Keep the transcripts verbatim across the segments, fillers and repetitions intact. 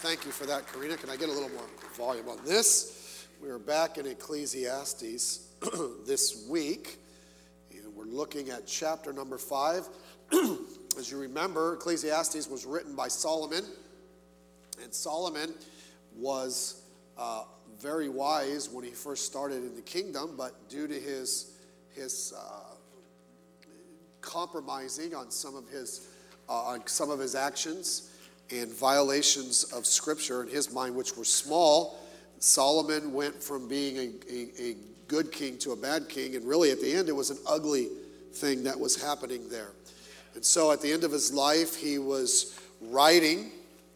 Thank you for that, Karina. Can I get a little more volume on this? We are back in Ecclesiastes this week, and we're looking at chapter number five. As you remember, Ecclesiastes was written by Solomon, and Solomon was uh, very wise when he first started in the kingdom, but due to his his uh, compromising on some of his uh, on some of his actions and violations of Scripture in his mind, which were small, Solomon went from being a, a, a good king to a bad king, and really at the end it was an ugly thing that was happening there. And so at the end of his life, he was writing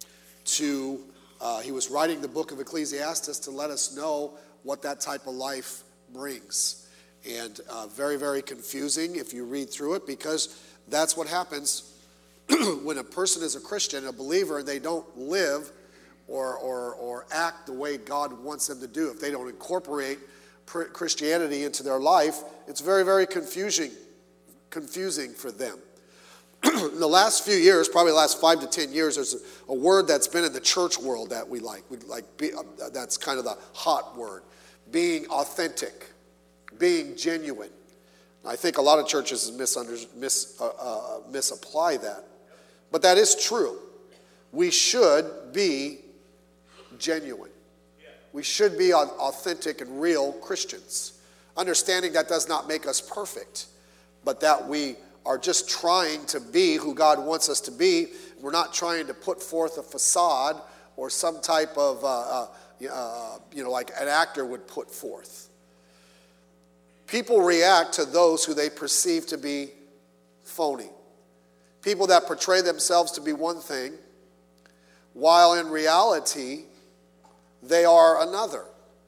to uh, he was writing the book of Ecclesiastes to let us know what that type of life brings. And uh, very, very confusing if you read through it, because that's what happens when a person is a Christian, a believer, and they don't live or, or, or act the way God wants them to do. If they don't incorporate Christianity into their life, it's very, very confusing, confusing for them. In the last few years, probably the last five to ten years, there's a, a word that's been in the church world that we like. We like be, uh, that's kind of the hot word, being authentic, being genuine. I think a lot of churches misunder, mis, uh, uh, misapply that. But that is true. We should be genuine. We should be authentic and real Christians. Understanding that does not make us perfect, but that we are just trying to be who God wants us to be. We're not trying to put forth a facade or some type of, uh, uh, uh, you know, like an actor would put forth. People react to those who they perceive to be phony. People that portray themselves to be one thing, while in reality, they are another.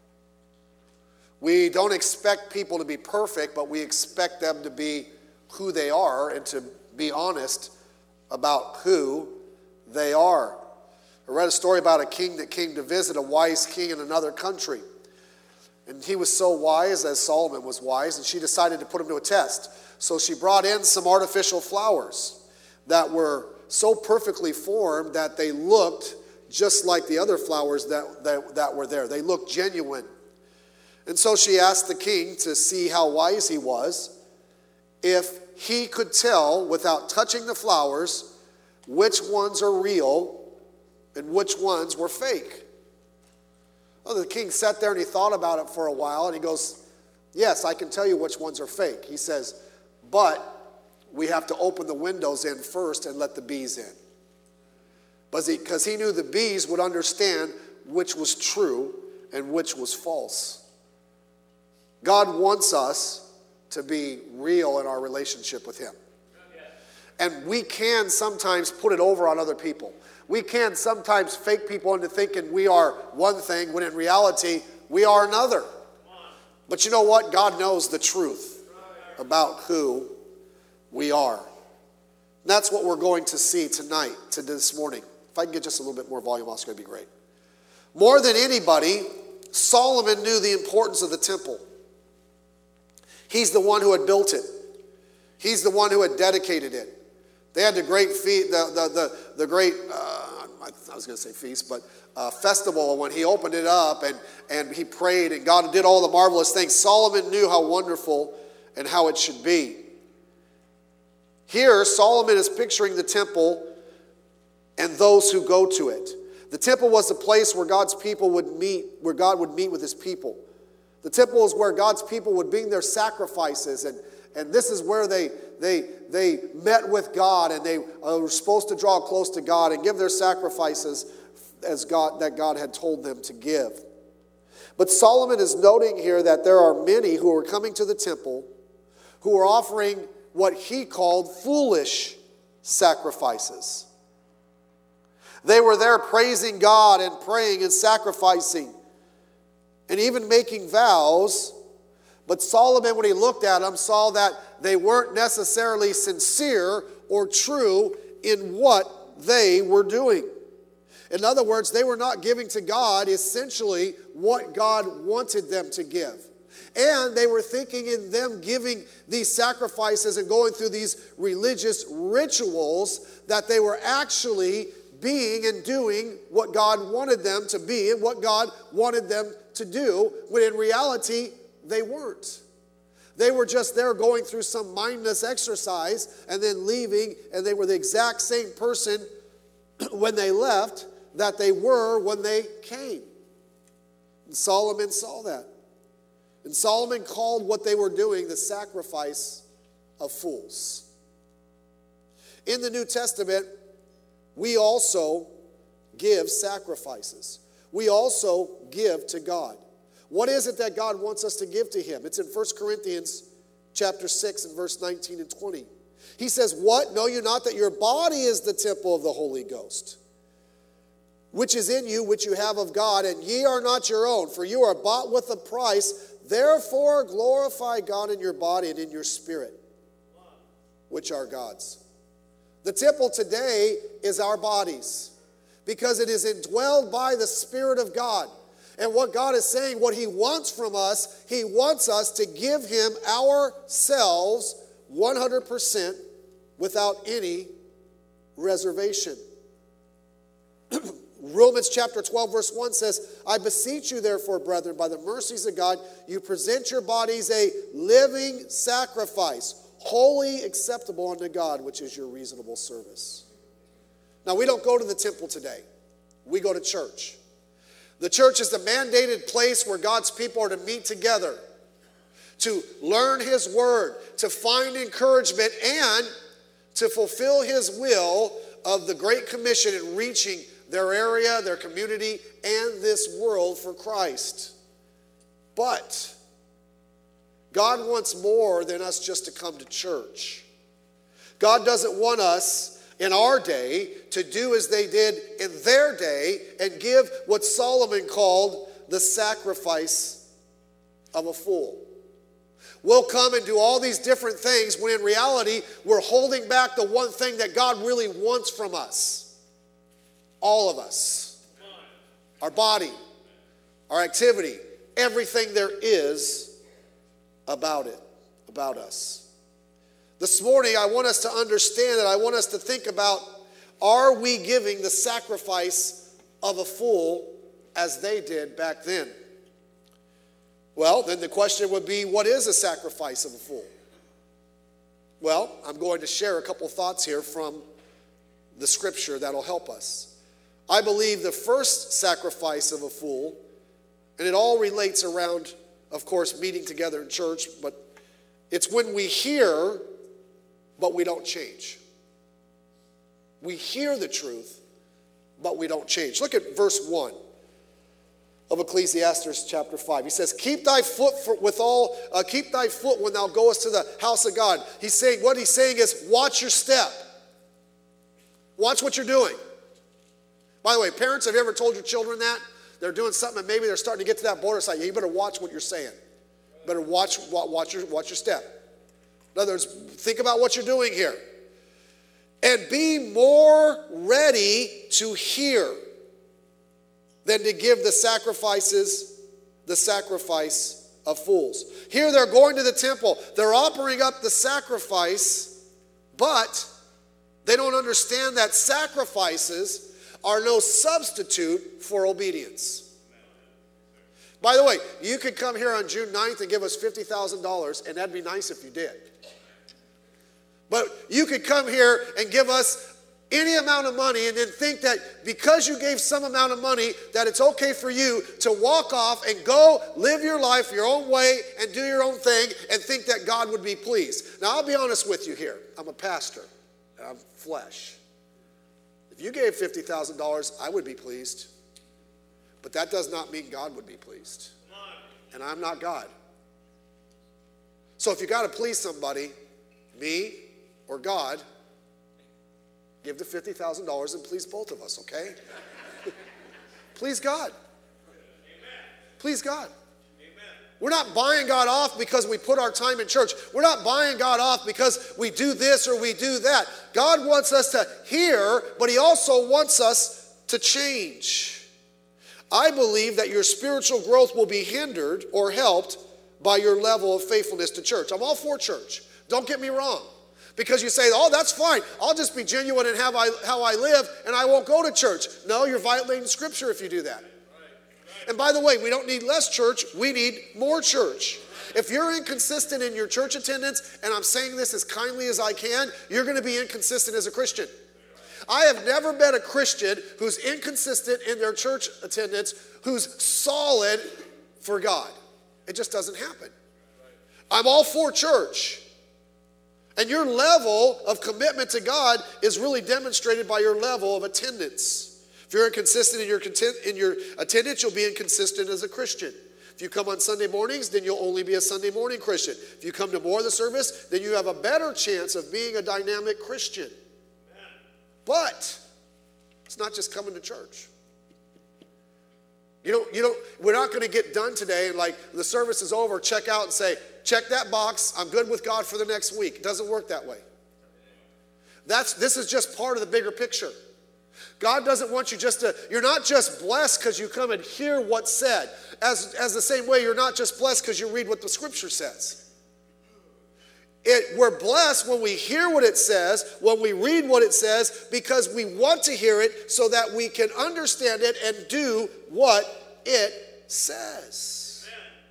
We don't expect people to be perfect, but we expect them to be who they are and to be honest about who they are. I read a story about a king that came to visit a wise king in another country. And he was so wise, as Solomon was wise, and she decided to put him to a test. So she brought in some artificial flowers that were so perfectly formed that they looked just like the other flowers that, that, that were there. They looked genuine. And so she asked the king to see how wise he was, if he could tell without touching the flowers which ones are real and which ones were fake. Well, the king sat there and he thought about it for a while, and he goes, yes, I can tell you which ones are fake. He says, but we have to open the windows in first and let the bees in. Because he knew the bees would understand which was true and which was false. God wants us to be real in our relationship with him. And we can sometimes put it over on other people. We can sometimes fake people into thinking we are one thing when in reality we are another. But you know what? God knows the truth about who we are. And that's what we're going to see tonight, to this morning. If I can get just a little bit more volume, Oscar, it'd be great. More than anybody, Solomon knew the importance of the temple. He's the one who had built it. He's the one who had dedicated it. They had the great feast, the the the, the great uh, I was going to say feast, but uh, festival when he opened it up and and he prayed and God did all the marvelous things. Solomon knew how wonderful and how it should be. Here, Solomon is picturing the temple and those who go to it. The temple was the place where God's people would meet, where God would meet with his people. The temple is where God's people would bring their sacrifices, and, and this is where they, they, they met with God, and they were supposed to draw close to God and give their sacrifices as God that God had told them to give. But Solomon is noting here that there are many who are coming to the temple who are offering what he called foolish sacrifices. They were there praising God and praying and sacrificing and even making vows. But Solomon, when he looked at them, saw that they weren't necessarily sincere or true in what they were doing. In other words, they were not giving to God essentially what God wanted them to give. And they were thinking in them giving these sacrifices and going through these religious rituals that they were actually being and doing what God wanted them to be and what God wanted them to do, when in reality, they weren't. They were just there going through some mindless exercise and then leaving, and they were the exact same person when they left that they were when they came. And Solomon saw that. And Solomon called what they were doing the sacrifice of fools. In the New Testament, we also give sacrifices. We also give to God. What is it that God wants us to give to him? It's in First Corinthians chapter six and verse nineteen and twenty. He says, "What? Know you not that your body is the temple of the Holy Ghost, which is in you, which you have of God, and ye are not your own, for you are bought with a price. Therefore glorify God in your body and in your spirit, which are God's." The temple today is our bodies, because it is indwelled by the Spirit of God. And what God is saying, what he wants from us, he wants us to give him ourselves one hundred percent without any reservation. Romans chapter twelve verse one says, "I beseech you therefore, brethren, by the mercies of God, you present your bodies a living sacrifice, holy, acceptable unto God, which is your reasonable service." Now, we don't go to the temple today. We go to church. The church is the mandated place where God's people are to meet together, to learn his word, to find encouragement, and to fulfill his will of the Great Commission in reaching their area, their community, and this world for Christ. But God wants more than us just to come to church. God doesn't want us in our day to do as they did in their day and give what Solomon called the sacrifice of a fool. We'll come and do all these different things when in reality we're holding back the one thing that God really wants from us. All of us. Our body, our activity, everything there is about it, about us. This morning, I want us to understand that I want us to think about, are we giving the sacrifice of a fool as they did back then? Well, then the question would be, what is a sacrifice of a fool? Well, I'm going to share a couple thoughts here from the scripture that'll help us. I believe the first sacrifice of a fool, and it all relates around, of course, meeting together in church, but it's when we hear, but we don't change. We hear the truth, but we don't change. Look at verse one of Ecclesiastes chapter five. He says, "Keep thy foot for, with all, uh, keep thy foot when thou goest to the house of God." He's saying, what he's saying is, watch your step. Watch what you're doing. By the way, parents, have you ever told your children that? They're doing something and maybe they're starting to get to that border side. You better watch what you're saying. Better watch, watch your, watch your step. In other words, think about what you're doing here. "And be more ready to hear than to give the sacrifices, the sacrifice of fools." Here they're going to the temple. They're offering up the sacrifice, but they don't understand that sacrifices are no substitute for obedience. By the way, you could come here on June ninth and give us fifty thousand dollars, and that'd be nice if you did. But you could come here and give us any amount of money and then think that because you gave some amount of money that it's okay for you to walk off and go live your life your own way and do your own thing and think that God would be pleased. Now, I'll be honest with you here. I'm a pastor and I'm flesh. If you gave fifty thousand dollars, I would be pleased. But that does not mean God would be pleased. And I'm not God. So if you got to please somebody, me or God, give the fifty thousand dollars and please both of us, okay? Please God. Please God. We're not buying God off because we put our time in church. We're not buying God off because we do this or we do that. God wants us to hear, but he also wants us to change. I believe that your spiritual growth will be hindered or helped by your level of faithfulness to church. I'm all for church. Don't get me wrong. Because you say, oh, that's fine. I'll just be genuine in how I, how I live, and I won't go to church. No, you're violating Scripture if you do that. And by the way, we don't need less church. We need more church. If you're inconsistent in your church attendance, and I'm saying this as kindly as I can, you're going to be inconsistent as a Christian. I have never met a Christian who's inconsistent in their church attendance, who's solid for God. It just doesn't happen. I'm all for church. And your level of commitment to God is really demonstrated by your level of attendance. If you're inconsistent in your, content, in your attendance, you'll be inconsistent as a Christian. If you come on Sunday mornings, then you'll only be a Sunday morning Christian. If you come to more of the service, then you have a better chance of being a dynamic Christian. But it's not just coming to church. You don't, you don't, we're not going to get done today and like the service is over, check out and say, check that box, I'm good with God for the next week. It doesn't work that way. That's, this is just part of the bigger picture. God doesn't want you just to, you're not just blessed because you come and hear what's said. As, as the same way, you're not just blessed because you read what the Scripture says. It, we're blessed when we hear what it says, when we read what it says, because we want to hear it so that we can understand it and do what it says.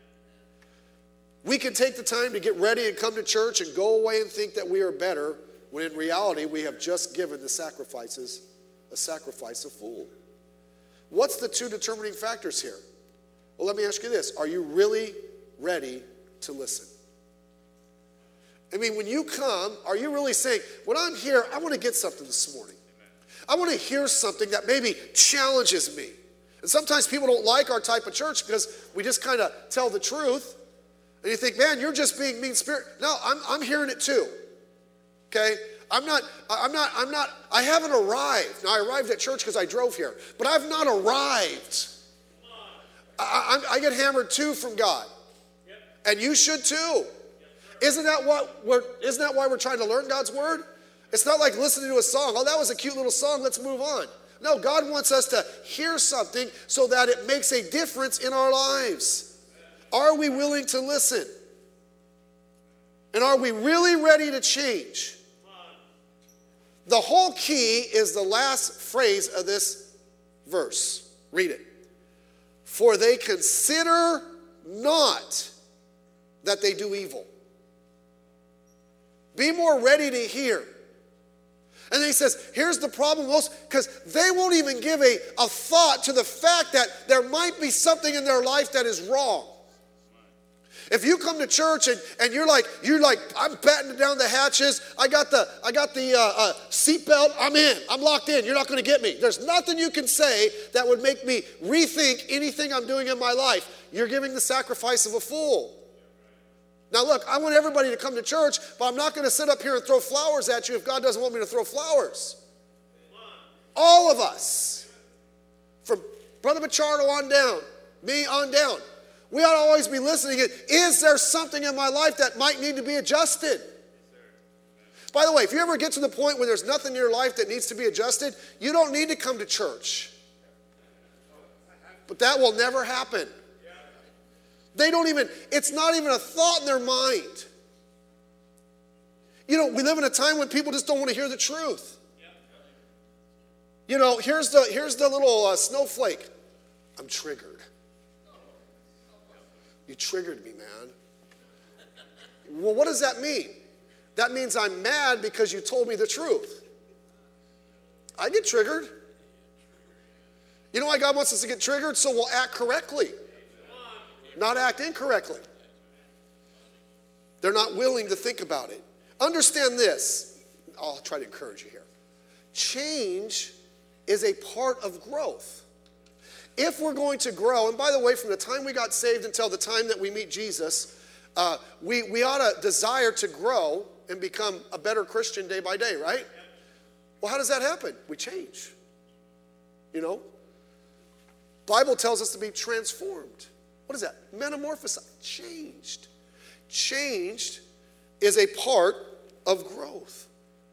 We can take the time to get ready and come to church and go away and think that we are better, when in reality we have just given the sacrifices a sacrifice of fool. What's the two determining factors here? Well, let me ask you this. Are you really ready to listen? I mean, when you come, are you really saying, when I'm here, I want to get something this morning. I want to hear something that maybe challenges me. And sometimes people don't like our type of church because we just kind of tell the truth. And you think, man, you're just being mean-spirited. No, I'm, I'm hearing it too. Okay? I'm not, I'm not, I'm not, I haven't arrived. Now, I arrived at church because I drove here. But I've not arrived. I, I, I get hammered too from God. And you should too. Isn't that what we're, isn't that why we're trying to learn God's word? It's not like listening to a song. Oh, that was a cute little song. Let's move on. No, God wants us to hear something so that it makes a difference in our lives. Are we willing to listen? And are we really ready to change? The whole key is the last phrase of this verse. Read it. For they consider not that they do evil. Be more ready to hear. And then he says, here's the problem most, because they won't even give a, a thought to the fact that there might be something in their life that is wrong. If you come to church and, and you're like, you're like, I'm battening down the hatches, I got the, I got the uh, uh, seatbelt, I'm in, I'm locked in, you're not going to get me. There's nothing you can say that would make me rethink anything I'm doing in my life. You're giving the sacrifice of a fool. Now look, I want everybody to come to church, but I'm not going to sit up here and throw flowers at you if God doesn't want me to throw flowers. All of us, from Brother Machardo on down, me on down, we ought to always be listening. Is there something in my life that might need to be adjusted? By the way, if you ever get to the point where there's nothing in your life that needs to be adjusted, you don't need to come to church. But that will never happen. They don't even, it's not even a thought in their mind. You know, we live in a time when people just don't want to hear the truth. You know, here's the, here's the little uh, snowflake. I'm triggered. You triggered me, man. Well, what does that mean? That means I'm mad because you told me the truth. I get triggered. You know why God wants us to get triggered? So we'll act correctly. Not act incorrectly. They're not willing to think about it. Understand this. I'll try to encourage you here. Change is a part of growth. If we're going to grow, and by the way, from the time we got saved until the time that we meet Jesus, uh, we, we ought to desire to grow and become a better Christian day by day, right? Well, how does that happen? We change. You know? Bible tells us to be transformed. What is that? Metamorphosized. Changed. Changed is a part of growth.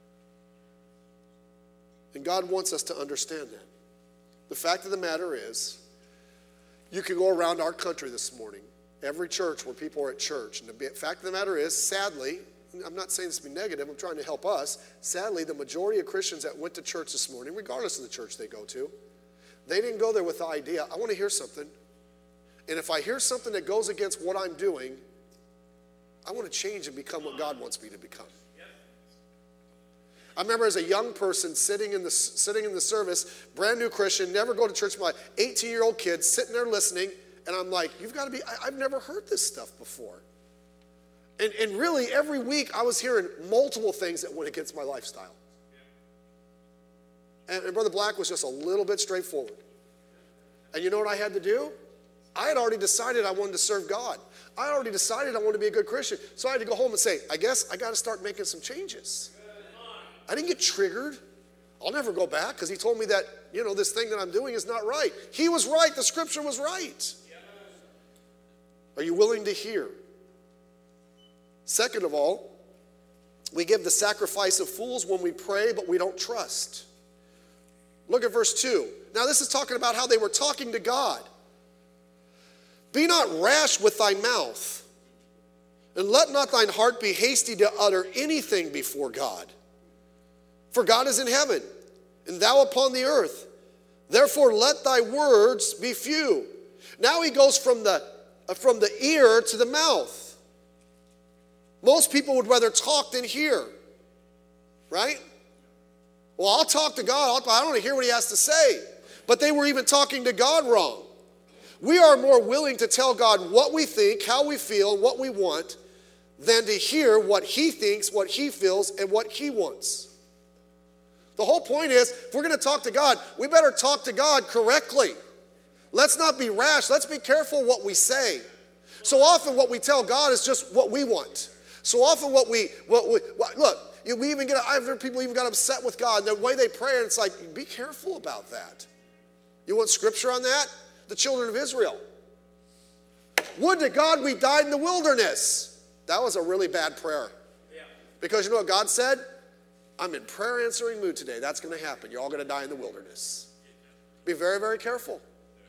And God wants us to understand that. The fact of the matter is, you can go around our country this morning, every church where people are at church, and the fact of the matter is, sadly, I'm not saying this to be negative, I'm trying to help us. Sadly, the majority of Christians that went to church this morning, regardless of the church they go to, they didn't go there with the idea, I want to hear something. And if I hear something that goes against what I'm doing, I want to change and become what God wants me to become. I remember as a young person sitting in the sitting in the service, brand new Christian, never go to church, my eighteen-year-old kid sitting there listening, and I'm like, you've got to be, I, I've never heard this stuff before. And, and really, every week, I was hearing multiple things that went against my lifestyle. And, and Brother Black was just a little bit straightforward. And you know what I had to do? I had already decided I wanted to serve God. I already decided I wanted to be a good Christian. So I had to go home and say, I guess I got to start making some changes. I didn't get triggered. I'll never go back because he told me that, you know, this thing that I'm doing is not right. He was right. The scripture was right. Are you willing to hear? Second of all, we give the sacrifice of fools when we pray, but we don't trust. Look at verse two. Now this is talking about how they were talking to God. Be not rash with thy mouth, and let not thine heart be hasty to utter anything before God. For God is in heaven, and thou upon the earth. Therefore let thy words be few. Now he goes from the, uh, from the ear to the mouth. Most people would rather talk than hear, right? Well, I'll talk to God. I don't want to hear what he has to say. But they were even talking to God wrong. We are more willing to tell God what we think, how we feel, what we want, than to hear what he thinks, what he feels, and what he wants. The whole point is, if we're going to talk to God, we better talk to God correctly. Let's not be rash. Let's be careful what we say. So often what we tell God is just what we want. So often what we, what we what, look, we even get, I've heard people even got upset with God. And the way they pray, and it's like, be careful about that. You want scripture on that? The children of Israel. Would to God we died in the wilderness. That was a really bad prayer. Yeah. Because you know what God said? I'm in prayer answering mood today. That's going to happen. You're all going to die in the wilderness. Be very, very careful.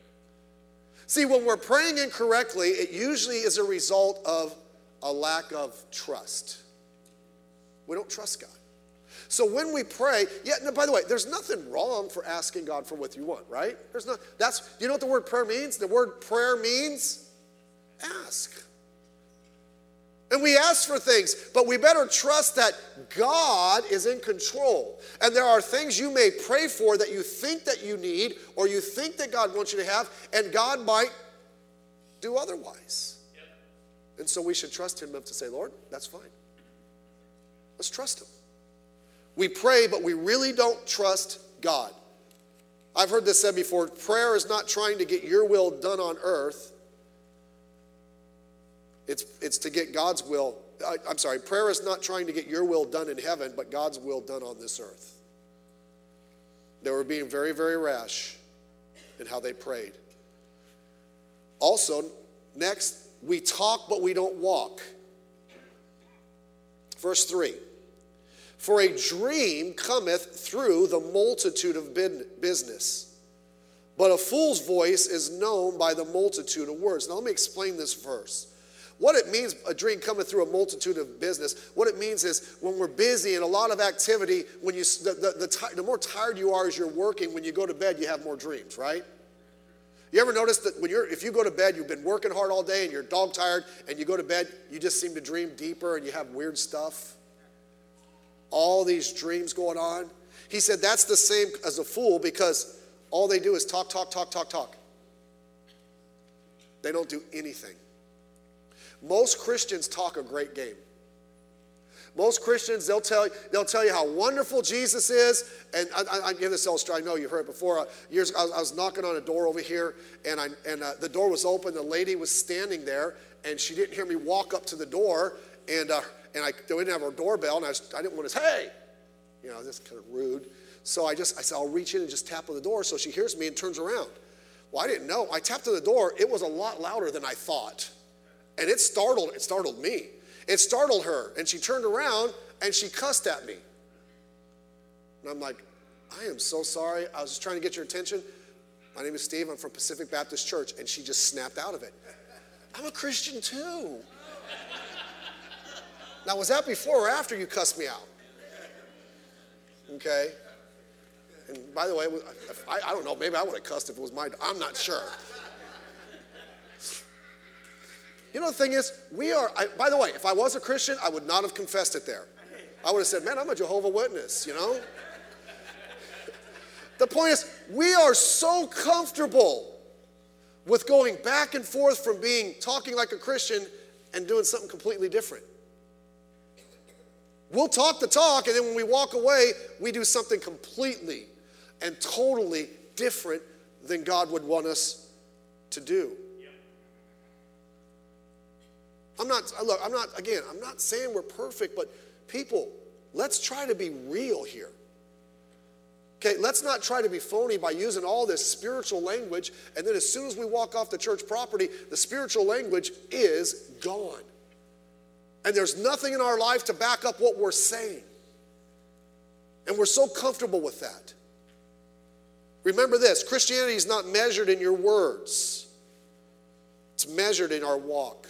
See, when we're praying incorrectly, it usually is a result of a lack of trust. We don't trust God. So when we pray, yeah, no, by the way, there's nothing wrong for asking God for what you want, right? There's not, that's, you know what the word prayer means? The word prayer means ask. And we ask for things, but we better trust that God is in control. And there are things you may pray for that you think that you need, or you think that God wants you to have, and God might do otherwise. Yep. And so we should trust him enough to say, Lord, that's fine. Let's trust him. We pray, but we really don't trust God. I've heard this said before, prayer is not trying to get your will done on earth. It's, it's to get God's will. I, I'm sorry, prayer is not trying to get your will done in heaven, but God's will done on this earth. They were being very, very rash in how they prayed. Also, next, we talk, but we don't walk. Verse three. For a dream cometh through the multitude of business, but a fool's voice is known by the multitude of words. Now let me explain this verse. What it means, a dream coming through a multitude of business, what it means is when we're busy and a lot of activity, when you the, the, the, the more tired you are as you're working, when you go to bed, you have more dreams, right? You ever notice that when you're, if you go to bed, you've been working hard all day and you're dog tired, and you go to bed, you just seem to dream deeper and you have weird stuff? All these dreams going on. He said that's the same as a fool, because all they do is talk, talk, talk, talk, talk. They don't do anything. Most Christians talk a great game. Most Christians, they'll tell you, they'll tell you how wonderful Jesus is. And I, I, I give this illustration. I know you've heard it before. Uh, years ago, I was, I was knocking on a door over here, and I and uh, the door was open. The lady was standing there, and she didn't hear me walk up to the door, and uh, and I they didn't have her doorbell, and I, was, I didn't want to say, hey, you know, this kind of rude. So I just I said I'll reach in and just tap on the door, so she hears me and turns around. Well, I didn't know. I tapped on the door. It was a lot louder than I thought. And it startled, it startled me. It startled her. And she turned around and she cussed at me. And I'm like, I am so sorry. I was just trying to get your attention. My name is Steve. I'm from Pacific Baptist Church. And she just snapped out of it. I'm a Christian too. Now, was that before or after you cussed me out? Okay. And by the way, I, I don't know, maybe I would have cussed if it was my, I'm not sure. You know, the thing is, we are, I, by the way, if I was a Christian, I would not have confessed it there. I would have said, man, I'm a Jehovah's Witness, you know? The point is, we are so comfortable with going back and forth from being, talking like a Christian and doing something completely different. We'll talk the talk, and then when we walk away, we do something completely and totally different than God would want us to do. I'm not, look, I'm not, again, I'm not saying we're perfect, but people, let's try to be real here. Okay, let's not try to be phony by using all this spiritual language, and then as soon as we walk off the church property, the spiritual language is gone. And there's nothing in our life to back up what we're saying. And we're so comfortable with that. Remember this, Christianity is not measured in your words. It's measured in our walk.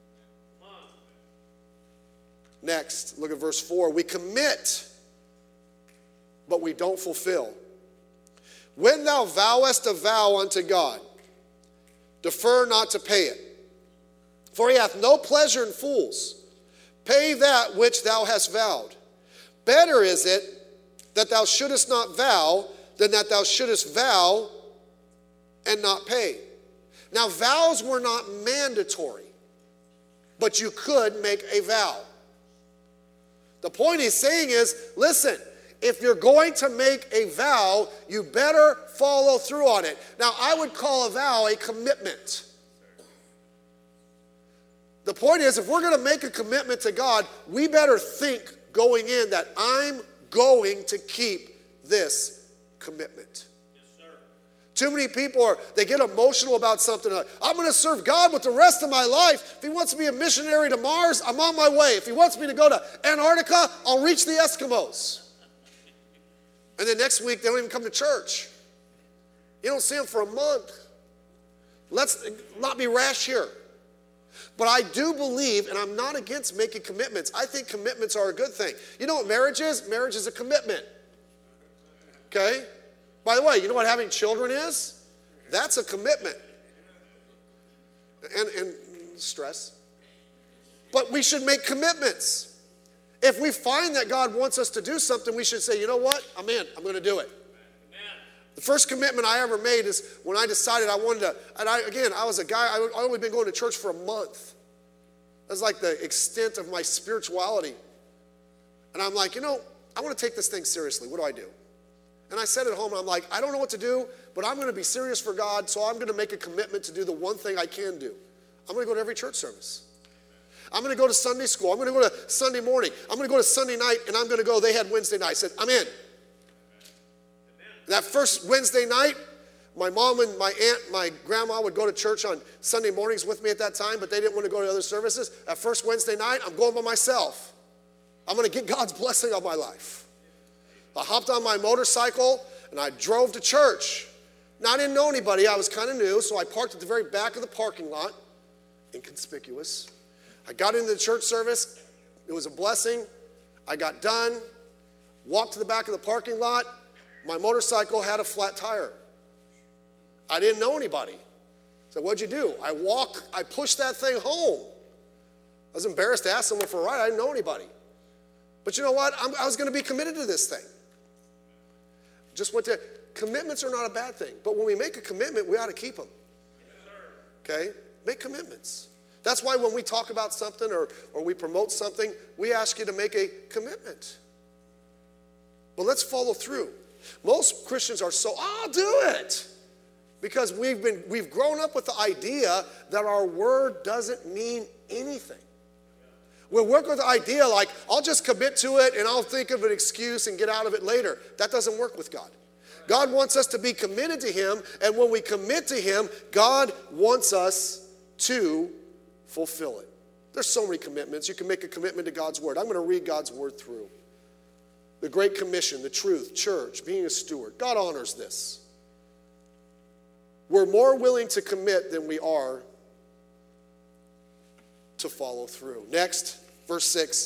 Next, look at verse four. We commit, but we don't fulfill. When thou vowest a vow unto God, defer not to pay it. For he hath no pleasure in fools. Pay that which thou hast vowed. Better is it that thou shouldest not vow than that thou shouldest vow and not pay. Now, vows were not mandatory, but you could make a vow. The point he's saying is, listen, if you're going to make a vow, you better follow through on it. Now, I would call a vow a commitment. The point is, if we're going to make a commitment to God, we better think going in that I'm going to keep this commitment. Yes, sir. Too many people are, they get emotional about something. Like, I'm going to serve God with the rest of my life. If he wants me to be a missionary to Mars, I'm on my way. If he wants me to go to Antarctica, I'll reach the Eskimos. And then next week, they don't even come to church. You don't see them for a month. Let's not be rash here. But I do believe, and I'm not against making commitments. I think commitments are a good thing. You know what marriage is? Marriage is a commitment. Okay? By the way, you know what having children is? That's a commitment. And, and stress. But we should make commitments. If we find that God wants us to do something, we should say, you know what? I'm in. I'm going to do it. The first commitment I ever made is when I decided I wanted to, and I, again, I was a guy, I I'd only been going to church for a month. That's like the extent of my spirituality. And I'm like, you know, I want to take this thing seriously. What do I do? And I sat at home and I'm like, I don't know what to do, but I'm going to be serious for God, so I'm going to make a commitment to do the one thing I can do. I'm going to go to every church service. I'm going to go to Sunday school. I'm going to go to Sunday morning. I'm going to go to Sunday night, and I'm going to go. They had Wednesday night. I said, I'm in. That first Wednesday night, my mom and my aunt, my grandma would go to church on Sunday mornings with me at that time, but they didn't want to go to other services. That first Wednesday night, I'm going by myself. I'm going to get God's blessing on my life. I hopped on my motorcycle, and I drove to church. Now, I didn't know anybody. I was kind of new, so I parked at the very back of the parking lot, inconspicuous. I got into the church service. It was a blessing. I got done, walked to the back of the parking lot. My motorcycle had a flat tire. I didn't know anybody. So what'd you do? I walk, I pushed that thing home. I was embarrassed to ask someone for a ride. I didn't know anybody. But you know what? I'm, I was going to be committed to this thing. Just went to, commitments are not a bad thing. But when we make a commitment, we ought to keep them. Okay? Make commitments. That's why when we talk about something or, or we promote something, we ask you to make a commitment. But let's follow through. Most Christians are so, I'll do it. Because we've been we've grown up with the idea that our word doesn't mean anything. We're working with the idea like, I'll just commit to it and I'll think of an excuse and get out of it later. That doesn't work with God. God wants us to be committed to him, and when we commit to him, God wants us to fulfill it. There's so many commitments. You can make a commitment to God's word. I'm going to read God's word through. The Great Commission, the truth, church, being a steward. God honors this. We're more willing to commit than we are to follow through. Next, verse six.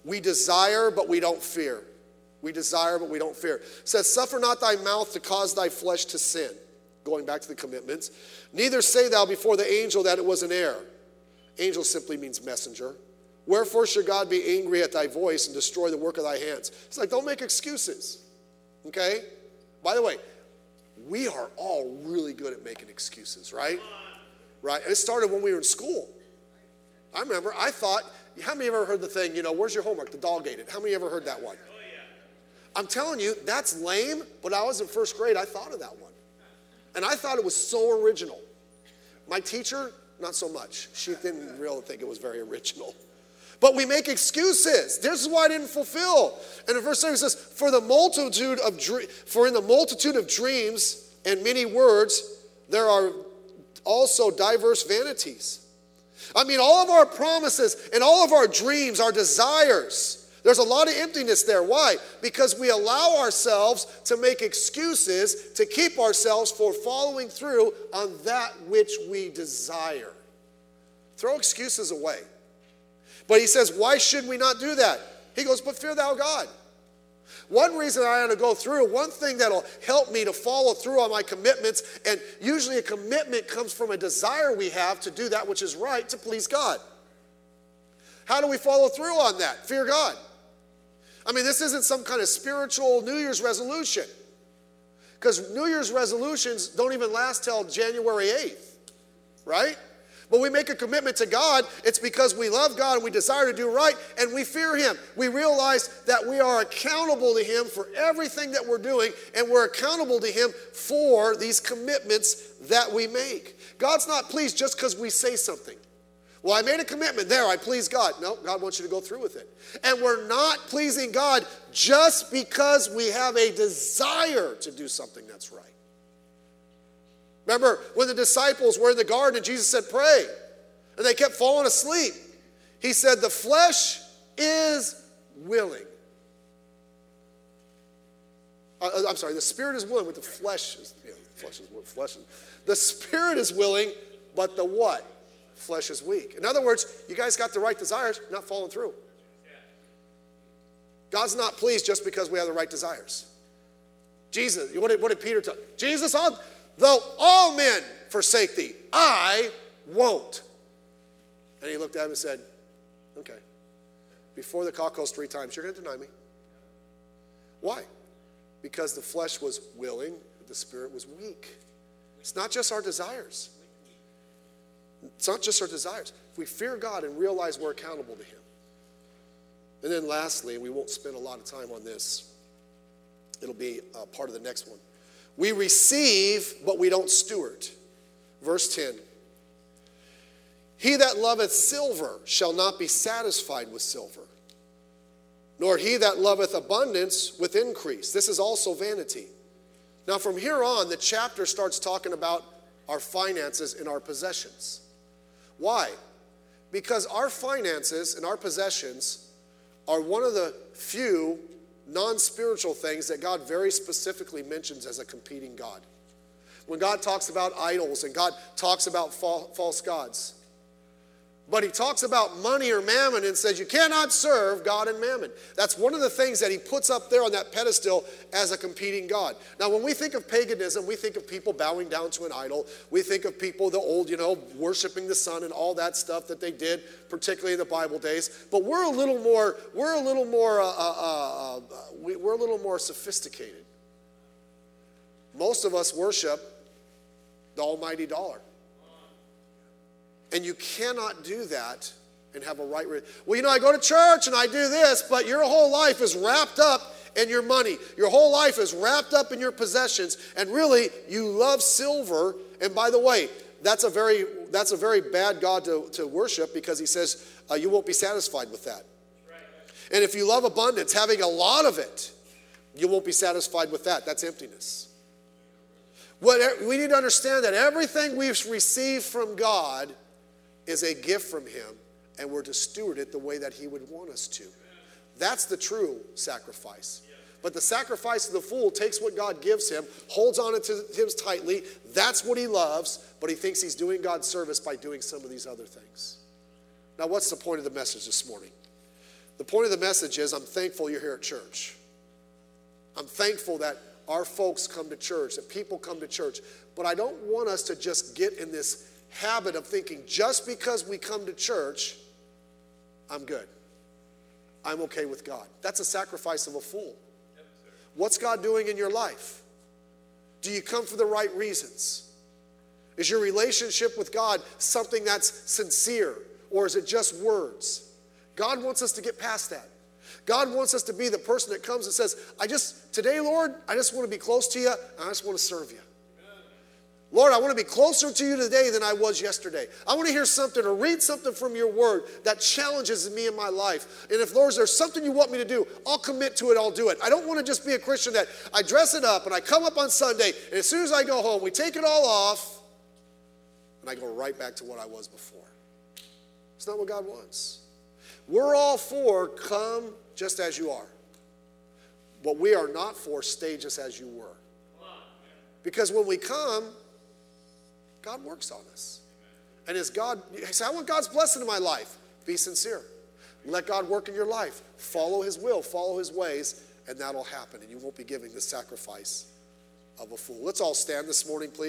We desire, but we don't fear. We desire, but we don't fear. It says, suffer not thy mouth to cause thy flesh to sin. Going back to the commitments. Neither say thou before the angel that it was an error. Angel simply means messenger. Wherefore should God be angry at thy voice and destroy the work of thy hands? It's like, don't make excuses. Okay? By the way, we are all really good at making excuses, right? Right? And it started when we were in school. I remember, I thought, how many of you ever heard the thing, you know, where's your homework? The dog ate it. How many ever heard that one? I'm telling you, that's lame, but I was in first grade, I thought of that one. And I thought it was so original. My teacher, not so much. She didn't really think it was very original. But we make excuses. This is why I didn't fulfill. And in verse seven it says, For the multitude of dre- for in the multitude of dreams and many words, there are also diverse vanities. I mean, all of our promises and all of our dreams, our desires, there's a lot of emptiness there. Why? Because we allow ourselves to make excuses to keep ourselves from following through on that which we desire. Throw excuses away. But he says, why should we not do that? He goes, but fear thou God. One reason I had to go through, one thing that'll help me to follow through on my commitments, and usually a commitment comes from a desire we have to do that which is right to please God. How do we follow through on that? Fear God. I mean, this isn't some kind of spiritual New Year's resolution. Because New Year's resolutions don't even last till January eighth, right? But we make a commitment to God. It's because we love God and we desire to do right and we fear Him. We realize that we are accountable to Him for everything that we're doing, and we're accountable to Him for these commitments that we make. God's not pleased just because we say something. Well, I made a commitment. There, I please God. No, God wants you to go through with it. And we're not pleasing God just because we have a desire to do something that's right. Remember when the disciples were in the garden and Jesus said, pray, and they kept falling asleep. He said, the flesh is willing. Uh, I'm sorry, the spirit is willing, but the flesh is, you know, flesh is, flesh is, the spirit is willing, but the what? Flesh is weak. In other words, you guys got the right desires, not following through. God's not pleased just because we have the right desires. Jesus, what did, what did Peter tell? Jesus, I'll, though all men forsake thee, I won't. And he looked at him and said, okay, before the cock crows three times, you're going to deny me. Why? Because the flesh was willing, but the spirit was weak. It's not just our desires. It's not just our desires. If we fear God and realize we're accountable to Him. And then lastly, and we won't spend a lot of time on this, it'll be uh, part of the next one. We receive, but we don't steward. Verse ten. He that loveth silver shall not be satisfied with silver, nor he that loveth abundance with increase. This is also vanity. Now from here on, the chapter starts talking about our finances and our possessions. Why? Because our finances and our possessions are one of the few non-spiritual things that God very specifically mentions as a competing God. When God talks about idols and God talks about false gods. But He talks about money or mammon and says you cannot serve God and mammon. That's one of the things that He puts up there on that pedestal as a competing God. Now, when we think of paganism, we think of people bowing down to an idol. We think of people, the old, you know, worshiping the sun and all that stuff that they did, particularly in the Bible days. But we're a little more, we're a little more, uh, uh, uh, we, we're a little more sophisticated. Most of us worship the almighty dollar. And you cannot do that and have a right. Re- well, you know, I go to church and I do this, but your whole life is wrapped up in your money. Your whole life is wrapped up in your possessions. And really, you love silver. And by the way, that's a very that's a very bad God to, to worship, because He says uh, you won't be satisfied with that. Right. And if you love abundance, having a lot of it, you won't be satisfied with that. That's emptiness. What, we need to understand that everything we've received from God is a gift from Him, and we're to steward it the way that He would want us to. That's the true sacrifice. But the sacrifice of the fool takes what God gives him, holds on it to him tightly. That's what he loves, but he thinks he's doing God's service by doing some of these other things. Now, what's the point of the message this morning? The point of the message is I'm thankful you're here at church. I'm thankful that our folks come to church, that people come to church. But I don't want us to just get in this habit of thinking just because we come to church, I'm good. I'm okay with God. That's a sacrifice of a fool. What's God doing in your life? Do you come for the right reasons? Is your relationship with God something that's sincere, or is it just words? God wants us to get past that. God wants us to be the person that comes and says, I just, today, Lord, I just want to be close to you, and I just want to serve you. Lord, I want to be closer to you today than I was yesterday. I want to hear something or read something from your word that challenges me in my life. And if, Lord, there's something you want me to do, I'll commit to it, I'll do it. I don't want to just be a Christian that I dress it up and I come up on Sunday, and as soon as I go home, we take it all off, and I go right back to what I was before. It's not what God wants. We're all for come just as you are. What we are not for, stay just as you were. Because when we come, God works on us. And as God, you say, I want God's blessing in my life. Be sincere. Let God work in your life. Follow his will, follow his ways, and that'll happen. And you won't be giving the sacrifice of a fool. Let's all stand this morning, please.